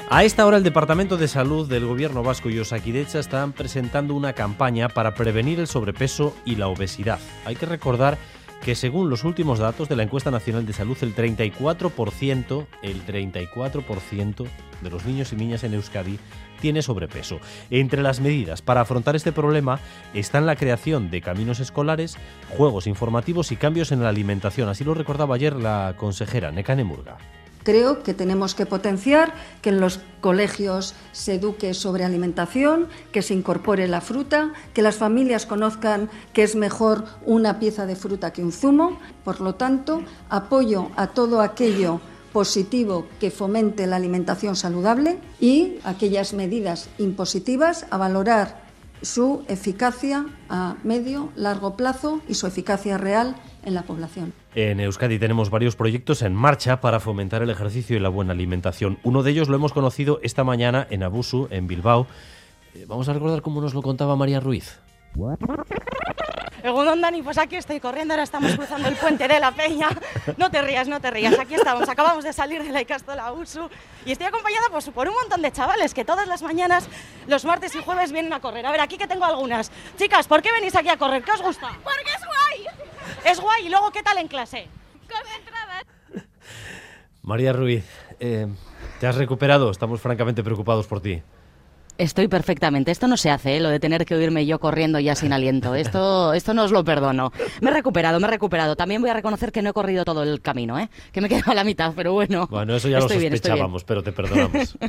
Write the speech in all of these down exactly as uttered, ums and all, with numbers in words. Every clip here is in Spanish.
A esta hora el Departamento de Salud del Gobierno Vasco y Osakidetza están presentando una campaña para prevenir el sobrepeso y la obesidad. Hay que recordar que según los últimos datos de la Encuesta Nacional de Salud, el treinta y cuatro por ciento, el treinta y cuatro por ciento de los niños y niñas en Euskadi tiene sobrepeso. Entre las medidas para afrontar este problema están la creación de caminos escolares, juegos informativos y cambios en la alimentación. Así lo recordaba ayer la consejera Nekane Murga. Creo que tenemos que potenciar que en los colegios se eduque sobre alimentación, que se incorpore la fruta, que las familias conozcan que es mejor una pieza de fruta que un zumo. Por lo tanto, apoyo a todo aquello positivo que fomente la alimentación saludable y aquellas medidas impositivas a valorar su eficacia a medio, largo plazo y su eficacia real en la población. En Euskadi tenemos varios proyectos en marcha para fomentar el ejercicio y la buena alimentación. Uno de ellos lo hemos conocido esta mañana en Abusu, en Bilbao. Eh, vamos a recordar cómo nos lo contaba María Ruiz. Egunon, Dani, pues aquí estoy corriendo, ahora estamos cruzando el puente de la Peña. No te rías, no te rías, aquí estamos, acabamos de salir de la Ikastola Abusu y estoy acompañada pues, por un montón de chavales que todas las mañanas, los martes y jueves vienen a correr. A ver, aquí que tengo algunas. Chicas, ¿por qué venís aquí a correr? ¿Qué os gusta? Porque es guay. Es guay, y luego, ¿qué tal en clase? Concentradas. María Ruiz, eh, ¿te has recuperado? Estamos francamente preocupados por ti. Estoy perfectamente. Esto no se hace, ¿eh? Lo de tener que oírme yo corriendo ya sin aliento. Esto, esto no os lo perdono. Me he recuperado, me he recuperado. También voy a reconocer que no he corrido todo el camino, ¿eh? Que me he quedado a la mitad, pero bueno. Bueno, eso ya lo sospechábamos, pero te perdonamos.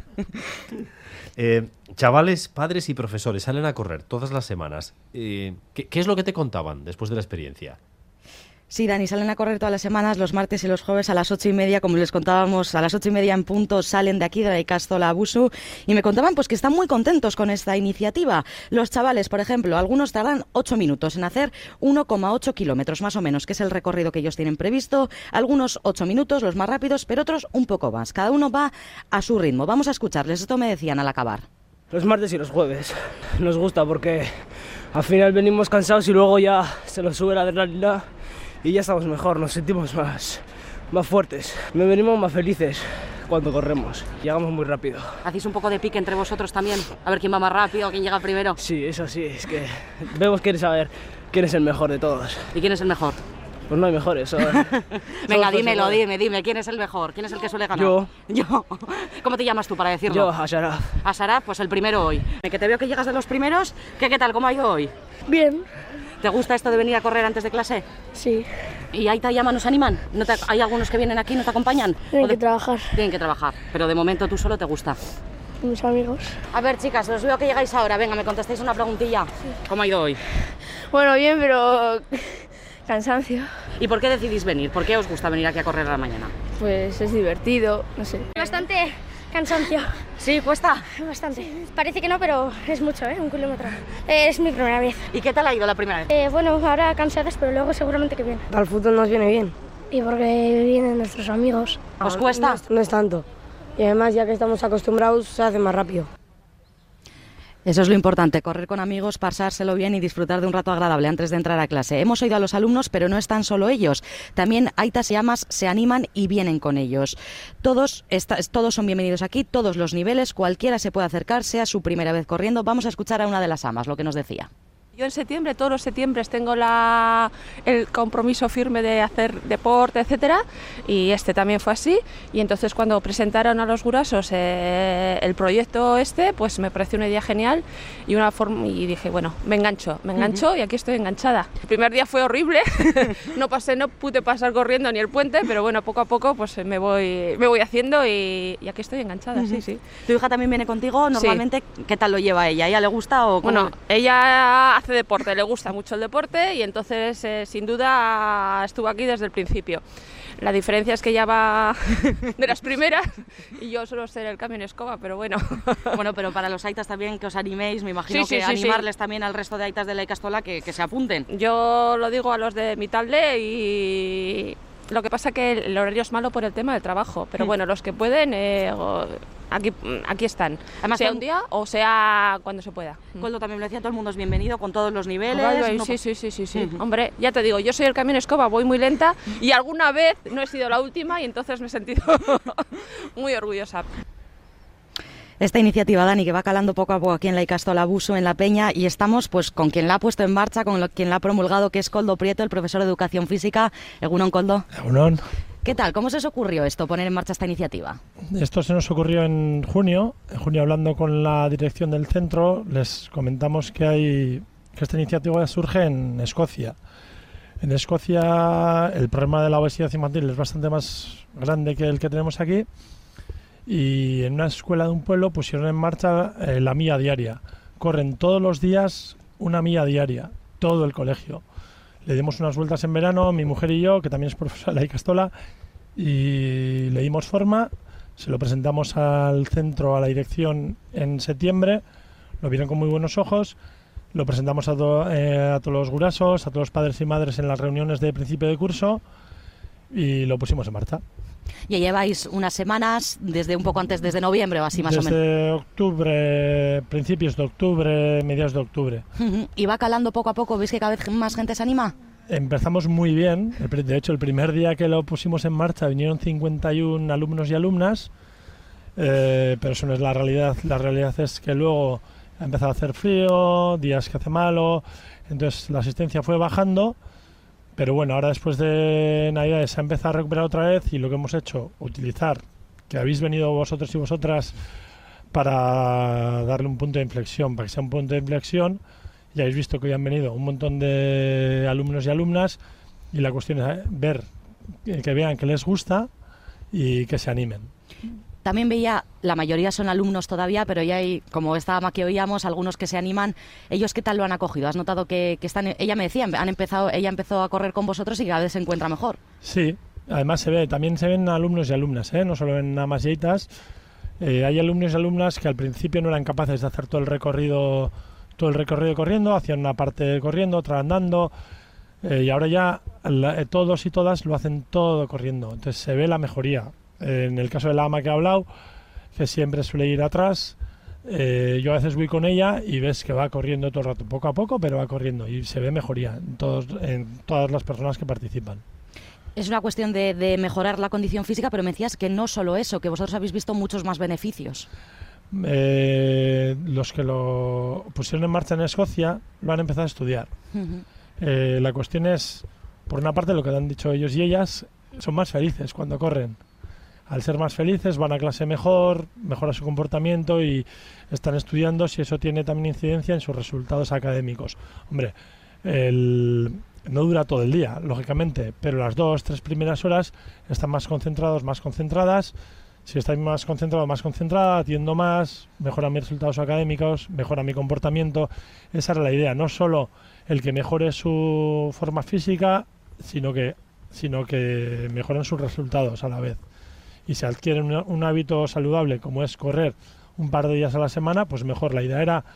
eh, chavales, padres y profesores salen a correr todas las semanas. Eh, ¿qué, ¿Qué es lo que te contaban después de la experiencia? Sí, Dani, salen a correr todas las semanas, los martes y los jueves a las ocho y media, como les contábamos, a las ocho y media en punto salen de aquí, de la Ikastola Abusu, y me contaban pues que están muy contentos con esta iniciativa. Los chavales, por ejemplo, algunos tardan ocho minutos en hacer uno coma ocho kilómetros, más o menos, que es el recorrido que ellos tienen previsto. Algunos ocho minutos, los más rápidos, pero otros un poco más. Cada uno va a su ritmo. Vamos a escucharles, esto me decían al acabar. Los martes y los jueves nos gusta porque al final venimos cansados y luego ya se nos sube la adrenalina y ya estamos mejor, nos sentimos más, más fuertes. Me venimos más felices cuando corremos, llegamos muy rápido. ¿Hacéis un poco de pique entre vosotros también? A ver quién va más rápido, quién llega primero. Sí, eso sí, es que vemos quién saber quién es el mejor de todos. ¿Y quién es el mejor? Pues no hay mejores. Venga, dímelo, dime, dime, ¿quién es el mejor? ¿Quién es el que suele ganar? Yo. Yo. ¿Cómo te llamas tú para decirlo? Yo, Asharaf. Asharaf, pues el primero hoy. Que te veo que llegas de los primeros. ¿Qué, qué tal? ¿Cómo ha ido hoy? Bien. ¿Te gusta esto de venir a correr antes de clase? Sí. ¿Y ahí te llaman, nos animan? ¿No te, ¿Hay algunos que vienen aquí y no te acompañan? Tienen de, que trabajar. Tienen que trabajar, pero de momento tú solo te gusta. Mis amigos. A ver, chicas, os veo que llegáis ahora. Venga, me contestáis una preguntilla. Sí. ¿Cómo ha ido hoy? Bueno, bien, pero cansancio. ¿Y por qué decidís venir? ¿Por qué os gusta venir aquí a correr a la mañana? Pues es divertido, no sé. Bastante cansancio. ¿Sí? ¿Cuesta? Bastante. Sí. Parece que no, pero es mucho, ¿eh? Un kilómetro. Eh, es mi primera vez. ¿Y qué tal ha ido la primera vez? Eh, bueno, ahora cansadas, pero luego seguramente que bien. Al fútbol nos viene bien. Y porque vienen nuestros amigos. ¿Os cuesta? No es, no es tanto. Y además, ya que estamos acostumbrados, se hace más rápido. Eso es lo importante, correr con amigos, pasárselo bien y disfrutar de un rato agradable antes de entrar a clase. Hemos oído a los alumnos, pero no están solo ellos. También aitas y amas se animan y vienen con ellos. Todos, esta, todos son bienvenidos aquí, todos los niveles, cualquiera se puede acercar, sea su primera vez corriendo. Vamos a escuchar a una de las amas, lo que nos decía. Yo en septiembre, todos los septiembres, tengo la, el compromiso firme de hacer deporte, etcétera, y este también fue así. Y entonces cuando presentaron a los gurasos eh, el proyecto este, pues me pareció una idea genial y una forma y dije, bueno, me engancho, me engancho uh-huh. y aquí estoy enganchada. El primer día fue horrible, no pasé, no pude pasar corriendo ni el puente, pero bueno, poco a poco pues me voy, me voy haciendo y, y aquí estoy enganchada, uh-huh. sí, sí. ¿Tu hija también viene contigo? Normalmente, sí. ¿Qué tal lo lleva ella? ¿A ella le gusta o cómo? Bueno, ella hace deporte, le gusta mucho el deporte y entonces eh, sin duda estuvo aquí desde el principio. La diferencia es que ella va de las primeras y yo suelo ser el cambio en escoba, pero bueno. Bueno, pero para los aitas también que os animéis, me imagino sí, sí, que sí, animarles sí. también al resto de aitas de la Ikastola que, que se apunten. Yo lo digo a los de mi talde y lo que pasa que el horario es malo por el tema del trabajo, pero bueno, los que pueden, eh, aquí, aquí están. Además, sea un día o sea cuando se pueda. Coldo también lo decía, todo el mundo es bienvenido con todos los niveles. Vale, no... Sí, sí, sí, sí, sí. Uh-huh. Hombre, ya te digo, yo soy el camión escoba, voy muy lenta y alguna vez no he sido la última y entonces me he sentido muy orgullosa. Esta iniciativa, Dani, que va calando poco a poco aquí en la Ikastola Busu, en La Peña, y estamos pues con quien la ha puesto en marcha, con lo, quien la ha promulgado, que es Koldo Prieto, el profesor de Educación Física. Egunon, Koldo. Egunon. ¿Qué tal? ¿Cómo se os ocurrió esto, poner en marcha esta iniciativa? Esto se nos ocurrió en junio. En junio, hablando con la dirección del centro, les comentamos que hay que esta iniciativa surge en Escocia. En Escocia el problema de la obesidad infantil es bastante más grande que el que tenemos aquí. Y en una escuela de un pueblo pusieron en marcha eh, la milla diaria. Corren todos los días una milla diaria, todo el colegio. Le dimos unas vueltas en verano, mi mujer y yo, que también es profesora de la Ikastola, y le dimos forma, se lo presentamos al centro, a la dirección en septiembre, lo vieron con muy buenos ojos, lo presentamos a, to, eh, a todos los gurasos, a todos los padres y madres en las reuniones de principio de curso y lo pusimos en marcha. Ya lleváis unas semanas, desde un poco antes, desde noviembre o así más desde o menos. Desde octubre, principios de octubre, mediados de octubre. ¿Y va calando poco a poco? ¿Veis que cada vez más gente se anima? Empezamos muy bien. De hecho, el primer día que lo pusimos en marcha vinieron cincuenta y uno alumnos y alumnas, eh, pero eso no es la realidad. La realidad es que luego ha empezado a hacer frío, días que hace malo, entonces la asistencia fue bajando. Pero bueno, ahora después de Navidades se ha empezado a recuperar otra vez y lo que hemos hecho, utilizar que habéis venido vosotros y vosotras para darle un punto de inflexión, para que sea un punto de inflexión. Ya habéis visto que hoy han venido un montón de alumnos y alumnas y la cuestión es ver, que vean que les gusta y que se animen. También veía, la mayoría son alumnos todavía, pero ya hay, como estaba que oíamos, algunos que se animan. ¿Ellos qué tal lo han acogido? ¿Has notado que, que están...? Ella me decía, han empezado, ella empezó a correr con vosotros y cada vez se encuentra mejor. Sí, además se ve, también se ven alumnos y alumnas, ¿eh? No solo ven nada más yeitas. Eh, hay alumnos y alumnas que al principio no eran capaces de hacer todo el recorrido, todo el recorrido corriendo, hacían una parte corriendo, otra andando, eh, y ahora ya la, todos y todas lo hacen todo corriendo. Entonces se ve la mejoría. En el caso de la ama que ha hablado, que siempre suele ir atrás, eh, yo a veces voy con ella y ves que va corriendo todo el rato, poco a poco, pero va corriendo y se ve mejoría en, todos, en todas las personas que participan. Es una cuestión de, de mejorar la condición física, pero me decías que no solo eso, que vosotros habéis visto muchos más beneficios. Eh, los que lo pusieron en marcha en Escocia lo han empezado a estudiar. Uh-huh. Eh, la cuestión es, por una parte, lo que han dicho ellos y ellas, son más felices cuando corren. Al ser más felices van a clase mejor, mejora su comportamiento y están estudiando si eso tiene también incidencia en sus resultados académicos. Hombre, el, no dura todo el día, lógicamente, pero las dos, tres primeras horas están más concentrados, más concentradas. Si estoy más concentrado, más concentrada, atiendo más, mejora mis resultados académicos, mejora mi comportamiento. Esa era la idea, no solo el que mejore su forma física, sino que, sino que mejoren sus resultados a la vez. Y si adquieren un, un hábito saludable como es correr un par de días a la semana, pues mejor. La idea era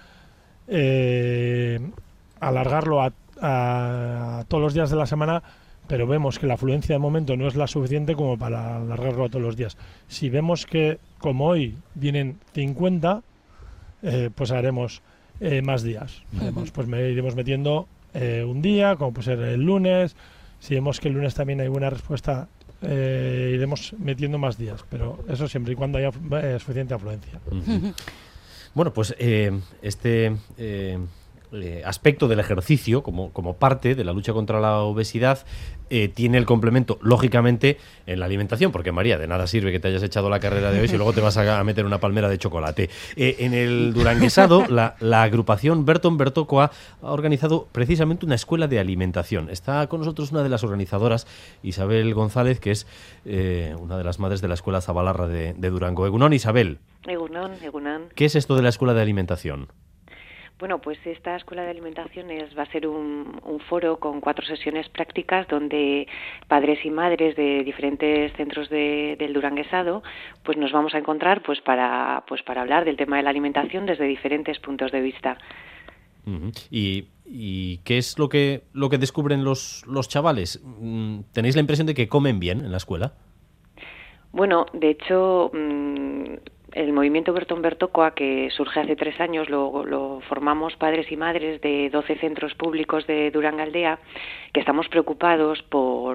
eh, alargarlo a, a, a todos los días de la semana, pero vemos que la afluencia de momento no es la suficiente como para alargarlo a todos los días. Si vemos que, como hoy, vienen cincuenta, eh, pues haremos eh, más días. Haremos, pues me iremos metiendo eh, un día, como puede ser el lunes. Si vemos que el lunes también hay buena respuesta, Eh, iremos metiendo más días, pero eso siempre y cuando haya eh, suficiente afluencia. Uh-huh. Bueno, pues eh, este eh, eh, aspecto del ejercicio como, como parte de la lucha contra la obesidad eh, tiene el complemento, lógicamente, en la alimentación, porque María, de nada sirve que te hayas echado la carrera de hoy si luego te vas a, a meter una palmera de chocolate. Eh, en el Duranguesado, la, la agrupación Berton Bertokoa ha organizado precisamente una escuela de alimentación. Está con nosotros una de las organizadoras, Isabel González, que es eh, una de las madres de la Escuela Zabalarra de, de Durango. Egunon, Isabel. Egunon, Egunon. ¿Qué es esto de la escuela de alimentación? Bueno, pues esta escuela de alimentación es, va a ser un, un foro con cuatro sesiones prácticas donde padres y madres de diferentes centros de, del Duranguesado pues nos vamos a encontrar pues para pues para hablar del tema de la alimentación desde diferentes puntos de vista. Uh-huh. ¿Y, y qué es lo que lo que descubren los, los chavales? ¿Tenéis la impresión de que comen bien en la escuela? Bueno, de hecho, el movimiento Berton Bertokoa, que surge hace tres años, lo, lo formamos padres y madres de doce centros públicos de Durangaldea, que estamos preocupados por,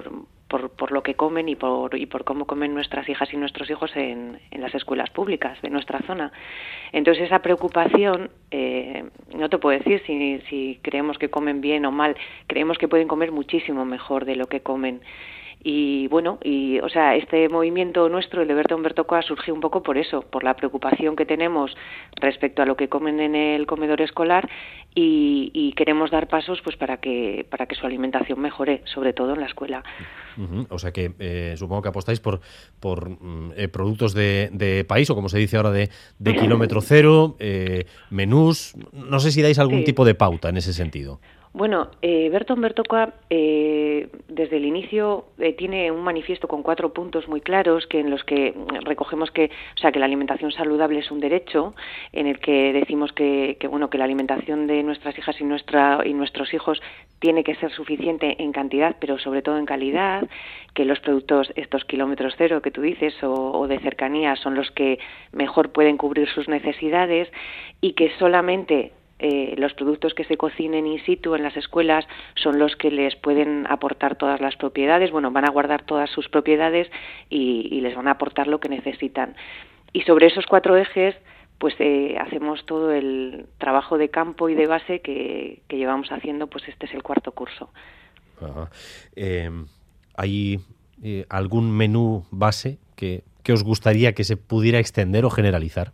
por, por lo que comen y por, y por cómo comen nuestras hijas y nuestros hijos en, en las escuelas públicas de nuestra zona. Entonces esa preocupación, eh, no te puedo decir si, si creemos que comen bien o mal, creemos que pueden comer muchísimo mejor de lo que comen. Y bueno, y o sea, este movimiento nuestro, el de Berton Bertokoa, surgió un poco por eso, por la preocupación que tenemos respecto a lo que comen en el comedor escolar y, y queremos dar pasos pues para que para que su alimentación mejore, sobre todo en la escuela. Uh-huh. O sea que eh, supongo que apostáis por por eh, productos de, de país, o como se dice ahora, de, de kilómetro cero, eh, menús. No sé si dais algún sí. tipo de pauta en ese sentido. Bueno, eh, Berton Bertokoa eh, desde el inicio eh, tiene un manifiesto con cuatro puntos muy claros que en los que recogemos que, o sea, que la alimentación saludable es un derecho, en el que decimos que, que bueno, que la alimentación de nuestras hijas y nuestra y nuestros hijos tiene que ser suficiente en cantidad, pero sobre todo en calidad, que los productos estos kilómetros cero que tú dices o, o de cercanía son los que mejor pueden cubrir sus necesidades y que solamente Eh, los productos que se cocinen in situ en las escuelas son los que les pueden aportar todas las propiedades, bueno, van a guardar todas sus propiedades y, y les van a aportar lo que necesitan. Y sobre esos cuatro ejes, pues eh, hacemos todo el trabajo de campo y de base que, que llevamos haciendo, pues este es el cuarto curso. Ajá. Eh, ¿Hay eh, algún menú base que, que os gustaría que se pudiera extender o generalizar?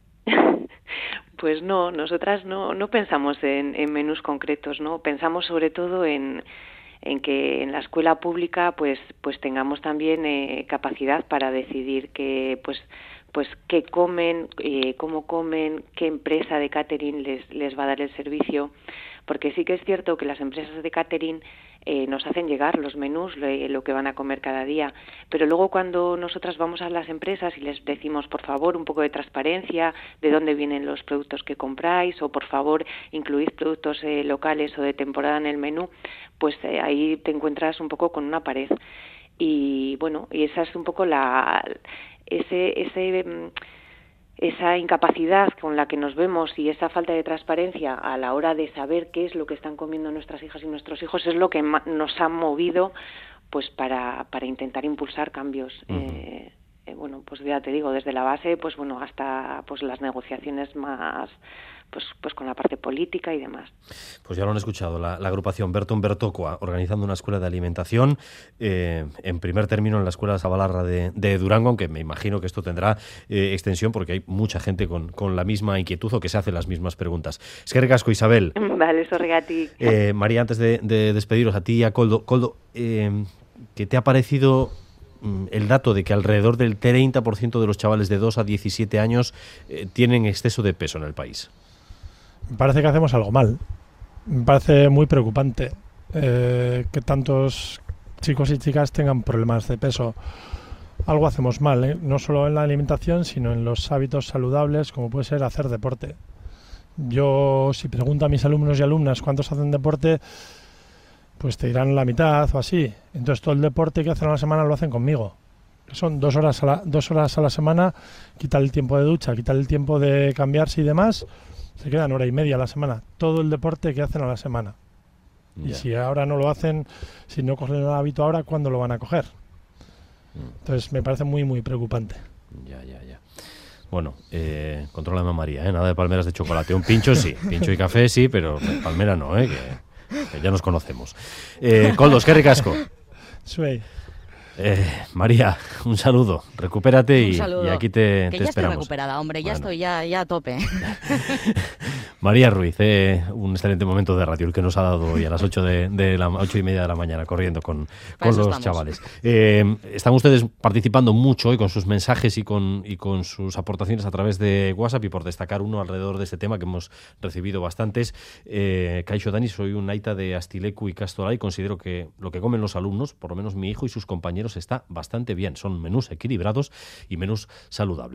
Pues no, nosotras no, no pensamos en, en menús concretos, ¿no? Pensamos sobre todo en, en que en la escuela pública pues pues tengamos también eh, capacidad para decidir que pues pues qué comen, eh, cómo comen, qué empresa de catering les les va a dar el servicio, porque sí que es cierto que las empresas de catering eh, nos hacen llegar los menús, lo, lo que van a comer cada día, pero luego cuando nosotras vamos a las empresas y les decimos, por favor, un poco de transparencia, de dónde vienen los productos que compráis, o por favor, incluid productos eh, locales o de temporada en el menú, pues eh, ahí te encuentras un poco con una pared. Y bueno, y esa es un poco la ese ese esa incapacidad con la que nos vemos y esa falta de transparencia a la hora de saber qué es lo que están comiendo nuestras hijas y nuestros hijos es lo que nos ha movido pues para para intentar impulsar cambios. Uh-huh. eh, eh, bueno, pues ya te digo, desde la base, pues bueno, hasta pues las negociaciones más pues pues con la parte política y demás. Pues ya lo han escuchado, la, la agrupación Berton Bertokoa organizando una escuela de alimentación, eh, en primer término en la Escuela Sabalarra de, de Durango, aunque me imagino que esto tendrá eh, extensión porque hay mucha gente con, con la misma inquietud o que se hace las mismas preguntas. Eskerrik asko, Isabel. Vale, sorregati. Eh, María, antes de, de despediros, a ti y a Koldo, Koldo, eh, ¿qué te ha parecido el dato de que alrededor del treinta por ciento de los chavales de dos a diecisiete años eh, tienen exceso de peso en el país? Me parece que hacemos algo mal. Me parece muy preocupante eh, que tantos chicos y chicas tengan problemas de peso. Algo hacemos mal, ¿eh? No solo en la alimentación, sino en los hábitos saludables, como puede ser hacer deporte. Yo, si pregunto a mis alumnos y alumnas cuántos hacen deporte, pues te dirán la mitad o así. Entonces todo el deporte que hacen a la semana lo hacen conmigo. Son dos horas a la, dos horas a la semana, quitar el tiempo de ducha, quitar el tiempo de cambiarse y demás, se quedan hora y media a la semana. Todo el deporte que hacen a la semana. Yeah. Y si ahora no lo hacen, si no cogen el hábito ahora, ¿cuándo lo van a coger? Mm. Entonces me parece muy, muy preocupante. Ya, ya, ya. Bueno, eh, contrólame a María, ¿eh? Nada de palmeras de chocolate. Un pincho sí, pincho y café sí, pero palmera no, ¿eh? Que... que ya nos conocemos. Eh, Koldo, eskerrik asko. Suey. Eh, María, un saludo, recupérate y, y aquí te, que te ya esperamos. Estoy recuperada, hombre, ya bueno. estoy ya, ya a tope. María Ruiz, eh, un excelente momento de radio el que nos ha dado hoy a las ocho de, de la ocho y media de la mañana corriendo con, con los estamos. chavales. Eh, están ustedes participando mucho hoy con sus mensajes y con, y con sus aportaciones a través de WhatsApp, y por destacar uno alrededor de este tema que hemos recibido bastantes. Eh, Kaixo Dani, soy un aita de Astileku y Castola y considero que lo que comen los alumnos, por lo menos mi hijo y sus compañeros, está bastante bien. Son menús equilibrados y menús saludables.